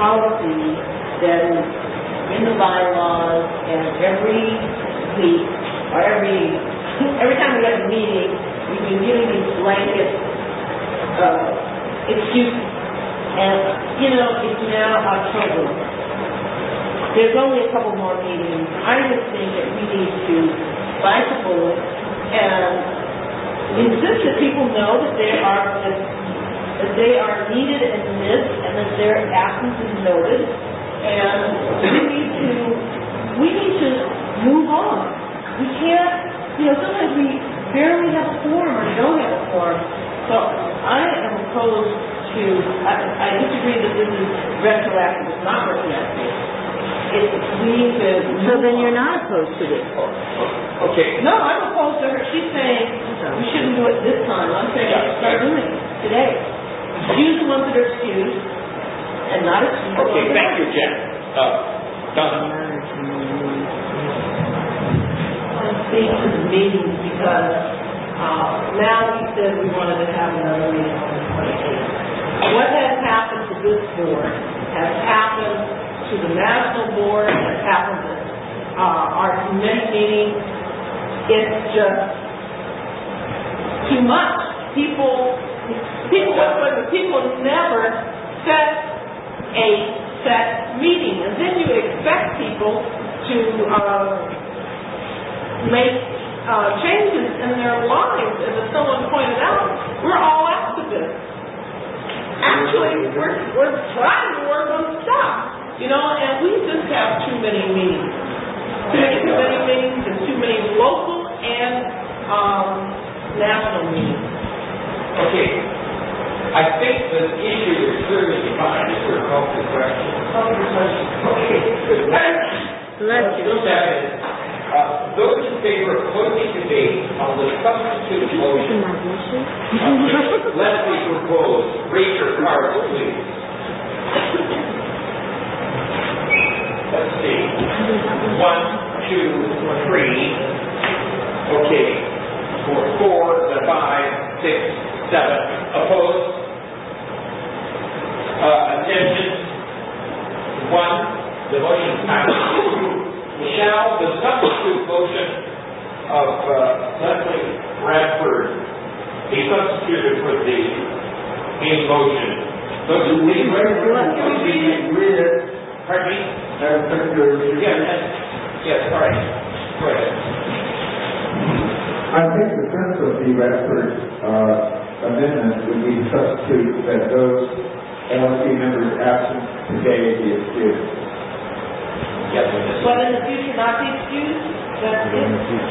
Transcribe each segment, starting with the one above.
policy that is in the bylaws, and every week, or every time we have a meeting, we've been giving these blanket excuses. And, you know, it's now October. There's only a couple more meetings. I just think that we need to bite the bullet and insist that people know that they are needed and missed, and that their absence is noted. And we need to move on. We can't, you know, sometimes we barely have a quorum or don't have a quorum. So I am opposed to, I disagree that this is retroactive. It's not retroactive. We need to. So then you're not opposed to this? Okay. No, I'm opposed to her. She's saying we shouldn't do it this time. I'm saying start doing it today. Use the ones that are excused and not excused. Okay, thank you, Jen. Donna. I speak to the meetings because now we said we wanted to have another meeting on the 28th. What has happened to this board has happened to the national board, has happened to our committee meetings. It's just too much. People never set a set meeting, and then you expect people to make changes in their lives. And as someone pointed out, we're all activists. Actually, we're trying to work on stuff, you know, and we just have too many meetings. Too many committee meetings and too many local and national meetings. Okay. I think the issue is clearly defined. Is there a call to question? Okay. Let's those in favor of closing debate on the substitute motion, Leslie proposed, raise your card, please. Let's see. 1, 2, 3. Okay. 4, 5, 6, 7. Opposed? Attention? 1. The motion passes. Shall the substitute motion of Leslie Bradford be substituted for the main motion? Those who leave pardon me? Yes, all right. Go ahead. I think the sense of the Bradford amendment would be to substitute that those LSC members absent today be excused. Yes, but in the future not be excused? That's it.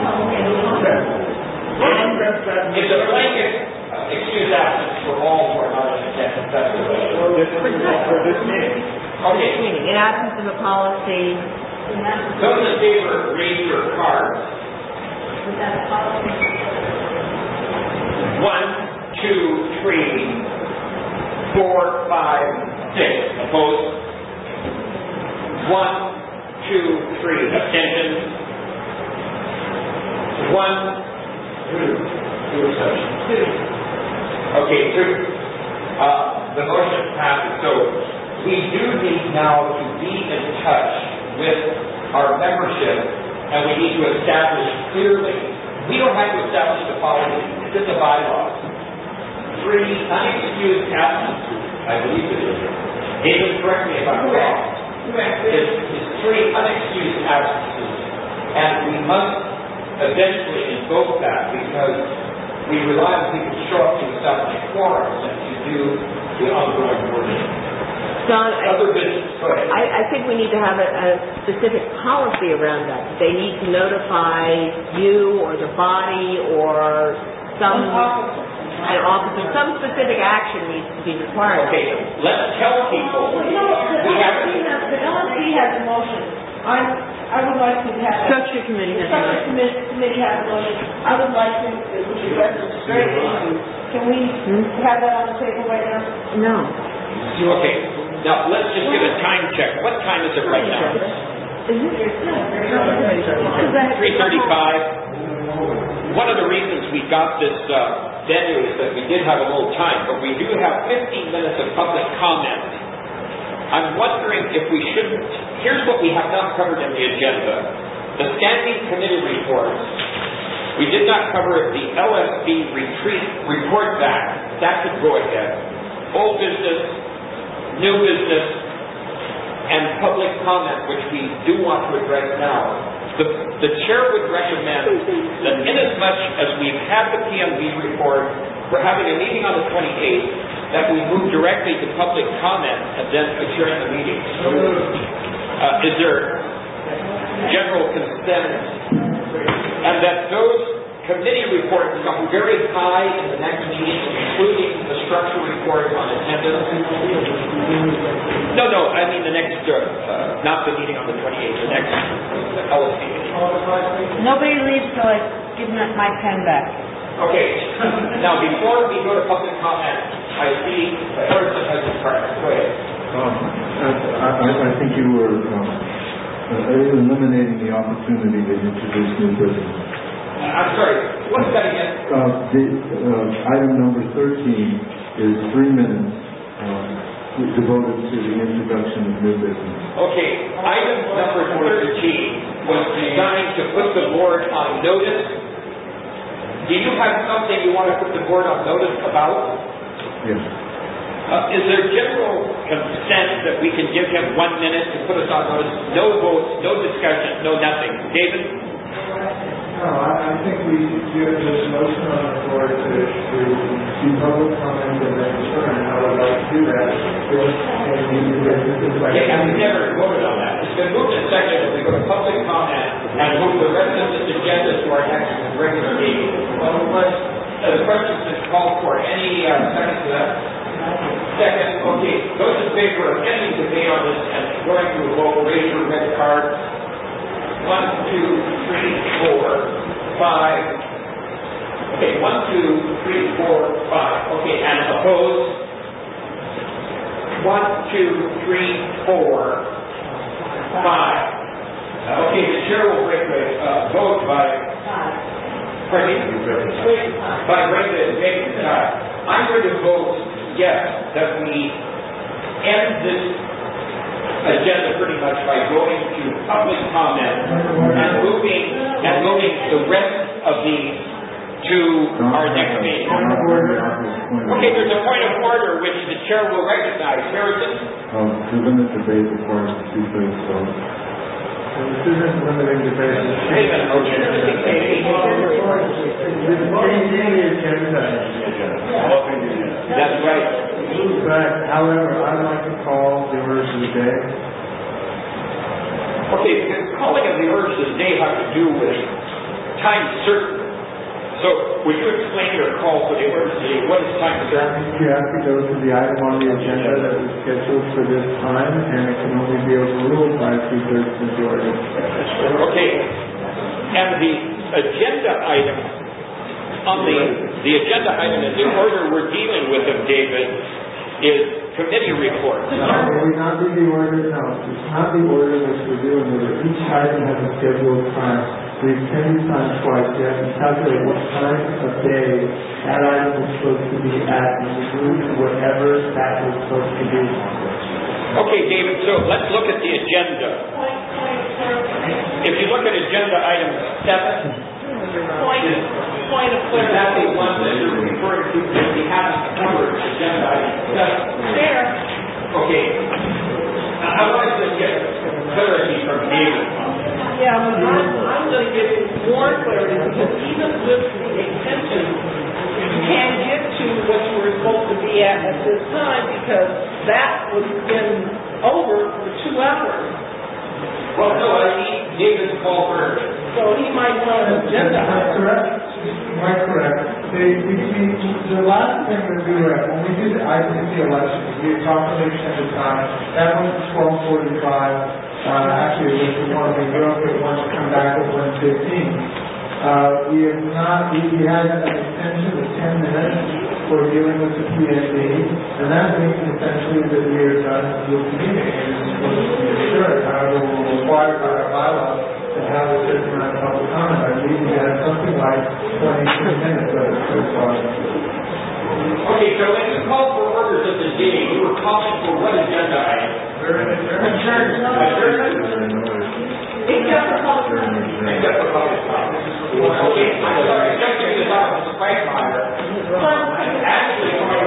It's a blanket excuse absence for all who are not in attendance. That's the way. For this meeting. Okay. In absence of a policy. Those in favor, raise your cards. 1, 2, 3, 4, 5, 6. Opposed? 1, 2, 3. Abstentions? 1, 2. 2 exceptions. 2. Okay, 2. The motion passes. So we do need now to be in touch with our membership, and we need to establish clearly. We don't have to establish the policy. It's in the bylaws. 3 unexcused absences, I believe it is. David, correct me if I'm wrong. It's 3 unexcused absences, and we must eventually invoke that because we rely on people to show up to establish quorums and to do the ongoing working. Don, Other business. Go ahead. I think we need to have a specific policy around that. They need to notify you or the body or some officer. Some specific action needs to be required. Okay, let's tell people. The LSC has a motion. I would like to have Structure committee has a motion. Committee has a motion. I would like to address this very issue. Can we have that on the table right now? No. Okay. Now, let's just get a time check. What time is it right now? 3:35. One of the reasons we got this venue is that we did have a little time, but we do have 15 minutes of public comment. I'm wondering if we shouldn't, here's what we have not covered in the agenda. The standing committee reports. We did not cover the LSB retreat report back. That could go ahead. Old business, new business, and public comment, which we do want to address now. The chair would recommend that inasmuch as we've had the PMB report, we're having a meeting on the 28th, that we move directly to public comment and then adjourn the meeting. Is there general consent? And that those committee reports come very high in the next meeting, including the structural report on attendance. No, I mean the next, not the meeting on the 28th, the next LSC meeting. Nobody leaves till I give my pen back. Okay, now before we go to public comment, I see the person has a card. Go ahead. I think you were eliminating the opportunity to introduce new business. I'm sorry, what's that again? Item number 13 is 3 minutes devoted to the introduction of new business. Okay, item number 13 was designed to put the board on notice. Do you have something you want to put the board on notice about? Yes. Is there general consent that we can give him 1 minute to put us on notice? No votes, no discussion, no nothing. David? No, I think we should give this motion on the floor to do public comment and then adjourn. I would like to do that. Okay, and we never voted on that. It's been moved and seconded. We go to public comment and move the rest of this agenda to our next regular meeting. The question is called for. Any second to that? Second. Okay, those in favor of ending debate on this and going to a vote, raise your red card. 1, 2, 3, 4, 5. Okay, 1, 2, 3, 4, 5. Okay, and opposed? 1, 2, 3, 4, 5. Okay, the chair will break the vote by. Pardon me? By Brenda and David. I'm going to vote yes that we end this agenda pretty much by going to public comment and moving the rest of these to our next meeting. Okay, there's a point of order which the chair will recognize. Harrison? To limit debate requires 2/3 vote. This isn't limiting debate. Wait a minute. That's right. But, however, I'd like to call the orders of the day. Okay, because calling of the orders of the day have to do with time certain. So, would you explain your call for the orders of the day? What is time certain? You have to go to the item on the agenda that was scheduled for this time, and it can only be overruled by 2/3 majority. Okay, and the agenda item, on the agenda item in the order we're dealing with them, David, is committee reports. No, it would not be the order, no. It's not the order which we're dealing with. Each item has a scheduled time. We attend time twice. You have to calculate what time of day that item is supposed to be at, and you move to whatever that was supposed to be. Okay, David, so let's look at the agenda. If you look at agenda item 7, point of clarity. Is that the one that you're referring to that we haven't covered, agenda item 7? There. Okay. I wanted to get clarity from David. Yeah, I'm going to give you more clarity because even with the extension, you can't get to what you were supposed to be at this time because that was been over for 2 hours. Well, no, I need David's call for. So he might want an agenda. That's correct. Quite correct. The last thing that we were at, when we did the ICC elections, we talked about extended time. That was 12:45. Actually, it was the one we broke it once to come back at 1:15. We have not, we had an extension of 10 minutes for dealing with the PND, and that means essentially that we are done with the meeting, and it's supposed to be adjourned. However, we're required by our bylaw to have a certain amount of public comment. I believe we had something like 22 minutes of it so far. Okay, so when you called for orders of the day, you were calling for what agenda item? Except for public comment. Except for public comment. Okay, I'm sorry, just to the bottom of the Quagmire, I'm actually going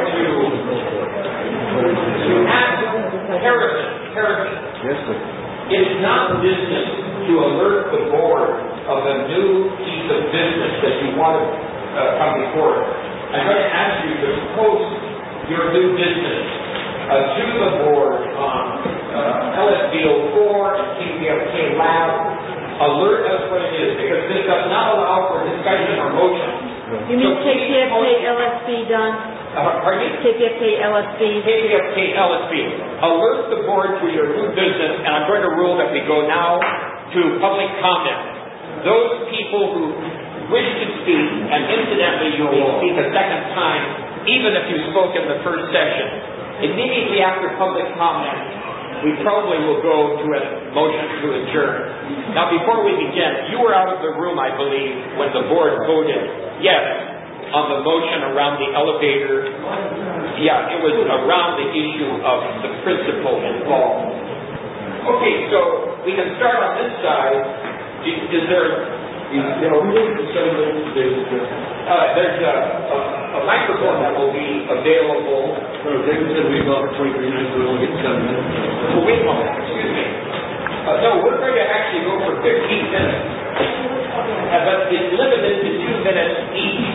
to ask Harrison. Yes, sir. It's not business to alert the board of a new piece of business that you want to come before. I'm going to ask you to post your new business to the board on LSBO4 and KPFK Lab. Alert us what it is, because this does not allow for discussion or motion. You mean KPFK LSB done? Pardon me? KPFK LSB. KPFK LSB. Alert the board to your new business, and I'm going to rule that we go now to public comment. Those people who wish to speak, and incidentally you may speak a second time, even if you spoke in the first session. Immediately after public comment, we probably will go to a motion to adjourn. Now, before we begin, you were out of the room, I believe, when the board voted yes on the motion around the elevator. Yeah, it was around the issue of the principle involved. Okay, so we can start on this side. Is there... we need to say there's a microphone that will be available. David said we've got 23 minutes, we'll only get 7 minutes. Well, wait a moment, excuse me. No, we're going to actually go for 15 minutes. But it's limited to 2 minutes each.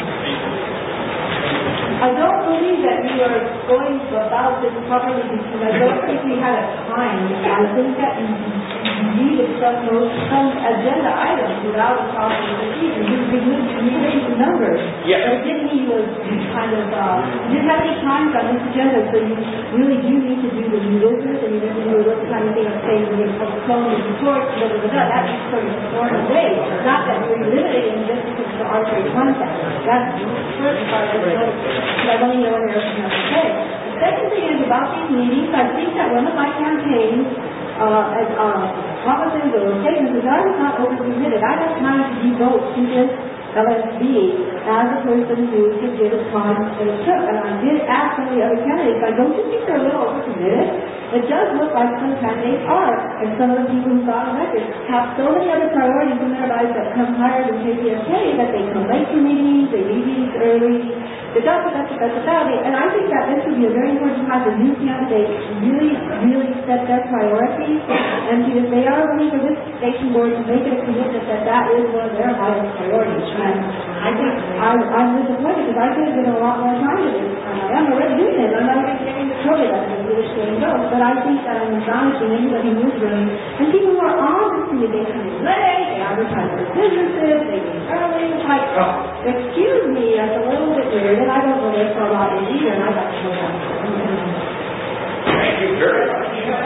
I don't believe that we are going about this properly because I don't think we had a time. I think that you needed some agenda items without a proper procedure. You raised the numbers. Yes. But it didn't mean you was kind of, you didn't have any times on this agenda, so you really do need to do the new business and you need to do this kind of thing of saying we're going to postpone the report, That is sort of thrown away. Not that we're eliminating this because of the arbitrary concept. That's the first part of the I don't know what else you have to say. The second thing is about these meetings. I think that one of my campaigns, as promises or statements, is I was not over-committed. I have time to devote to this LSB as a person who could give it time and it took. And I did ask some of the other candidates, don't you think they're a little over-committed? It does look like some candidates are, and some of the people who got elected have so many other priorities in their lives that come higher than KPFK that they come late to meetings, they leave meetings early, and I think that this would be a very important time for new candidates to really set their priorities, and if they are running for this station board to make it a commitment that is one of their highest priorities. And I think I'm disappointed because I could have given a lot more time to this. I am already doing it. I'm not even getting the trouble that the British game goes. But I think that I'm acknowledging anybody who's running. And people who are on the committee, they come in late, they advertise their businesses, they leave early. Like, excuse me, that's a little bit weird. And I don't know this for a lot of either, and I got to know that. Thank you very much.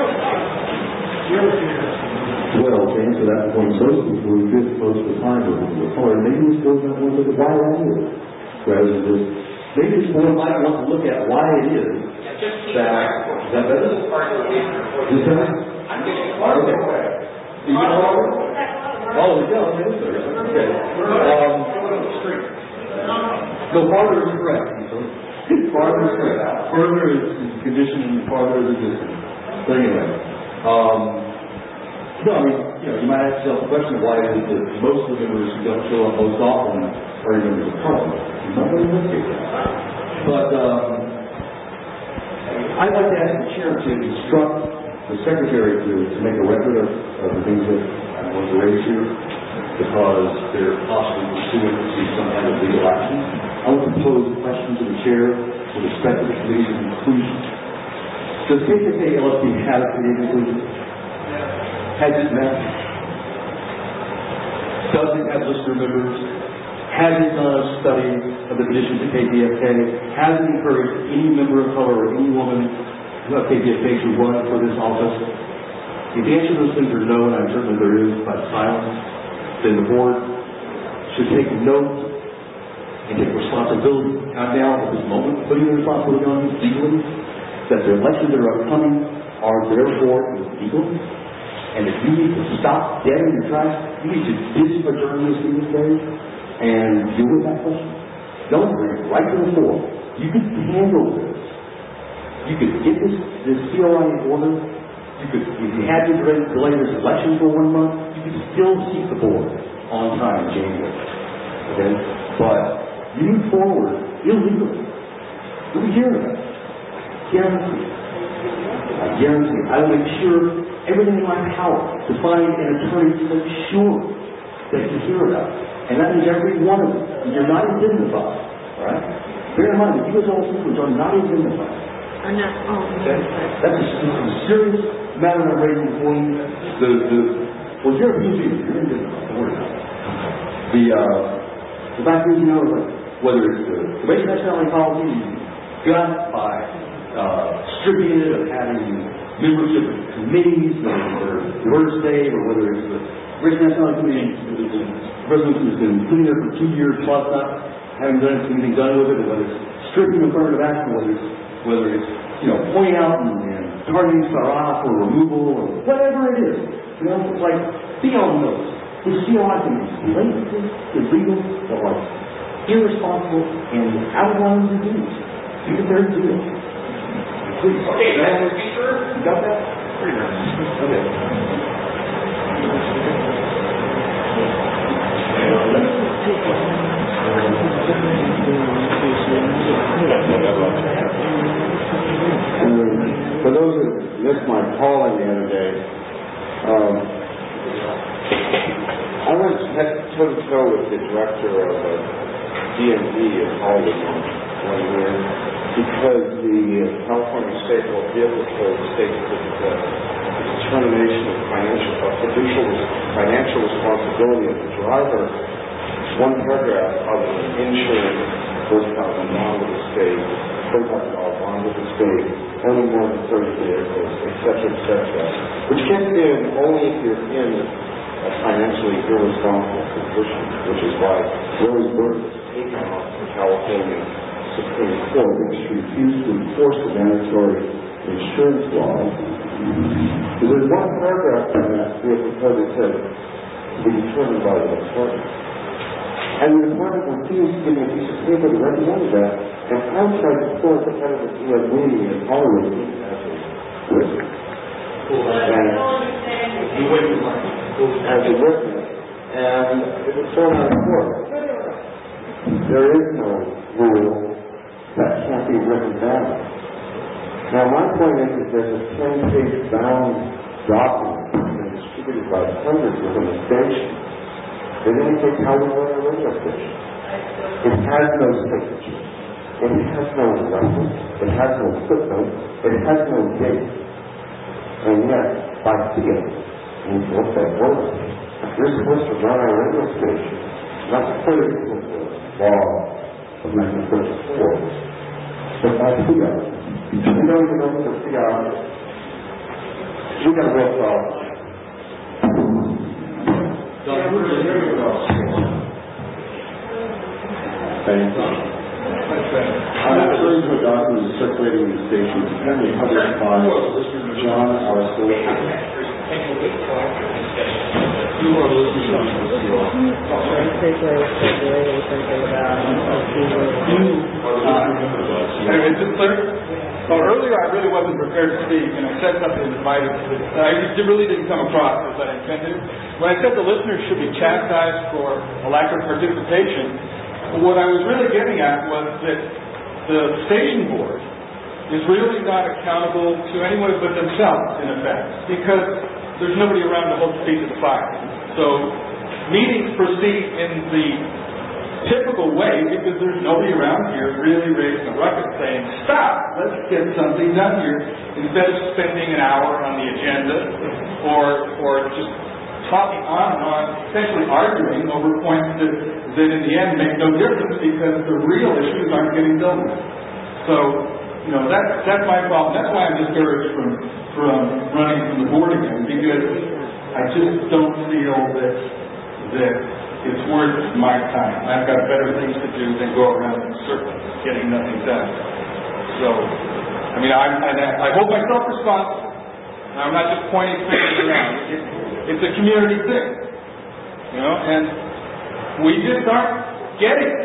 Well, to answer that point, most people who exist most of the time with color, maybe this goes not one look at why that is. Rather than just, maybe this board might want to look at why it is that better? This time? I'm getting far away. You know, oh, yeah, okay, sir. Okay. So farther is correct. Farther is correct. Further is condition and farther is existence. So anyway, no, I mean, you might ask yourself the question of why it is that most of the members who don't show up most often are members of Parliament. It's not really investigate that. But I'd like to ask the chair to instruct the secretary to make a record of the things that I want to raise here, because they're possibly pursuing to some kind of legal action. I want to pose a question to the chair with respect to the committee's conclusion. Does KPFK LSB have a committee conclusion? Has it met? Does it have listener members? Has it done a study of the conditions at KPFK? Has it encouraged any member of color or any woman of KPFK to run for this office? If the answer to those things are no, and I'm certain there is by silence, then the board should take note and take responsibility. I'm now, at this moment, putting the responsibility on you legally, that the elections that are upcoming are therefore illegal. And if you need to stop dead in your tracks, you need to disadjourn this meeting today and deal with that question. Don't bring it right to the fore. You can handle this. You can get this COI in order if you had to delay this election for 1 month, you could still seat the board on time in January. Okay? But you move forward illegally. You'll be hearing about it. Guarantee. I guarantee you. I will make sure everything in my power to find an attorney to make sure that you hear about it. And that means every one of them. You're not indemnified. All right? Bear in mind that U.S. Oil Seafoods are not indemnified. Okay? That's a serious matter I'm raising before you. Well, you're a PG. You're indemnified. Don't worry about it. The fact is, whether it's the race nationality policy you got by stripping it of having membership of committees or your state, or whether it's the race nationality committee, the resolution has been sitting there for 2 years plus now, haven't done anything done with it, or whether it's stripping affirmative action, whether it's pointing out and targeting Sarah for removal, or whatever it is. It's like beyond those. The COI can be blatantly illegal or irresponsible and out of line with the duties. You can bear do it. Please. Okay, that's the speaker. You got that? Pretty nice. Okay. For those who missed my calling the other day, I went toe-to-toe with the director of DMV in Hollywood one year because the California State Motor Vehicle Code states that the determination of financial responsibility of the driver, one paragraph of an insured $4,000 bond with the state, $4,000 bond with the state, only more than 30 vehicles, etc., which gets in only if you're in a financially irresponsible position, which is why Rose Bird was taken off the California Supreme Court, which refused to enforce the mandatory insurance law. There's one paragraph in that vehicle code that says to be determined by the department. And the department refused to give me a piece of paper to recommend that, and outside the court, the head of the DMV in Hollywood as a witness. As a witness, and it was thrown out of court. There is no rule that can't be written down. Now, my point is that there's a 10-page bound document that's been distributed by hundreds within the station that indicates how we run a radio station. It has no signature. It has no reference. It has no footnote. It has no date. And yet, by feel, and what that was, you're supposed to run our radio station, not according to the law of 1934, but by feel. You don't even know what the feel is. We got a real problem. Thank you. I'm referring to a document circulating in the station, apparently published by John R. Solicitor. Anyway, is it clear? Well, earlier I really wasn't prepared to speak, and I said something that might have, it really didn't come across as I intended. When I said the listeners should be chastised for a lack of participation, what I was really getting at was that the station board is really not accountable to anyone but themselves, in effect, because there's nobody around to hold the feet to the fire. So meetings proceed in the typical way because there's nobody around here really raising a ruckus saying, stop, let's get something done here, instead of spending an hour on the agenda or just talking on and on, essentially arguing over points that in the end make no difference because the real issues aren't getting dealt with. So, that's my problem. That's why I'm discouraged from running from the board again, because I just don't feel that it's worth my time. I've got better things to do than go around in circles getting nothing done. So, I hold myself responsible. I'm not just pointing fingers around. It's a community thing, and we just aren't getting it.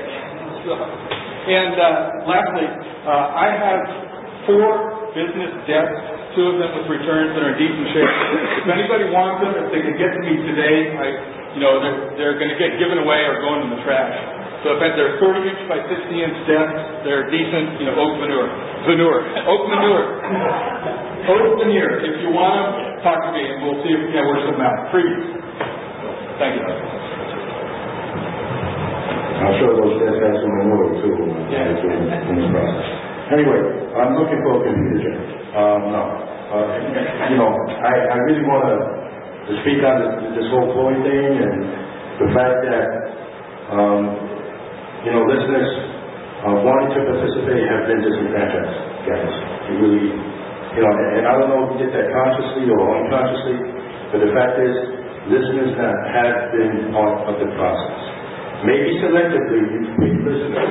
And lastly, I have 4 business desks 2 of them with returns that are in decent shape. If anybody wants them, if they can get to me today, they're going to get given away or going in the trash. So if they're 30-inch by 60-inch depth, they're decent, oak veneer. Oak veneer. If you want them, talk to me and we'll see if we can work something out. Please. Thank you. I'm sure those guys have some manure too in this process. Anyway, I'm looking for a computer check. No. I really want to speak on this whole Chloe thing and the fact that, listeners wanting to participate have been disenfranchised, guys. You really, and I don't know if you did that consciously or unconsciously, but the fact is, listeners have been part of the process. Maybe selectively, you listen. We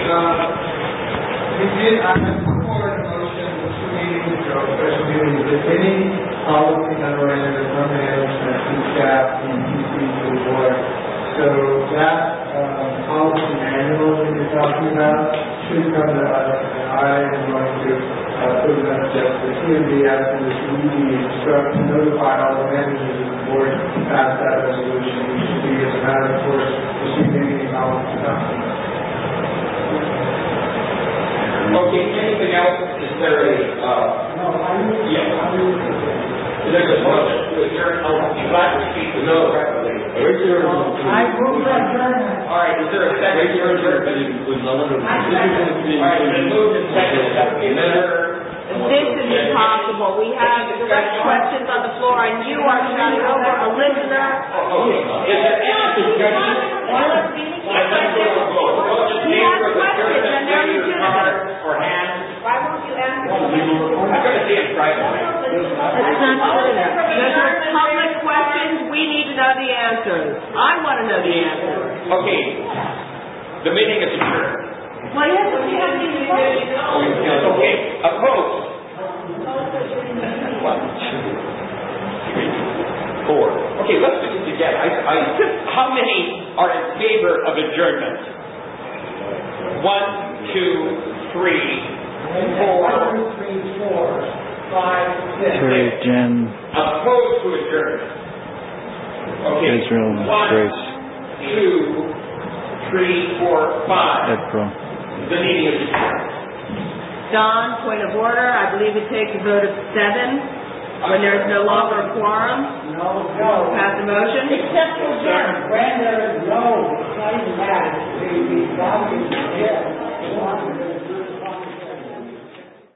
did, I have support a motion 2 meetings ago, special meetings, if any policy memorandum from management to staff and PC to the board. So that policy manual that you're talking about should come to us, and I am going to put it up just the CMB asking this ED instruct to notify all the managers of the board to pass that resolution. We should be, as a matter of course, receiving any policy documents. Okay, anything else? Is there a, there's a motion to adjourn. You'd like to speak to no. I move that adjournment. All right, is there a second? All right, then moved and seconded. That would be another. This is impossible. We have direct questions on the floor, and you are shouting over a listener. Is there any discussion? He has questions, and they're legitimate. Or hands? Why won't you answer? I'm going to see it privately. That's not true. Those are public questions. We need to know the answers. I want to know the answers. Okay. The meeting is adjourned. Well, yes, but we have to Okay. Opposed? 1, 2, 3, 4. Okay, let's do this again. How many are in favor of adjournment? 1, 2, 3, 4, 5, 6. Jen. Opposed to adjournment. Okay. Israel. 1, Grace. 2, 3, 4, 5. April. The meeting is adjourned. Don, point of order. I believe it takes a vote of 7 when there's no longer a quorum. No. Pass the motion. Except for Jen. When there is no, it's not even that. The volume is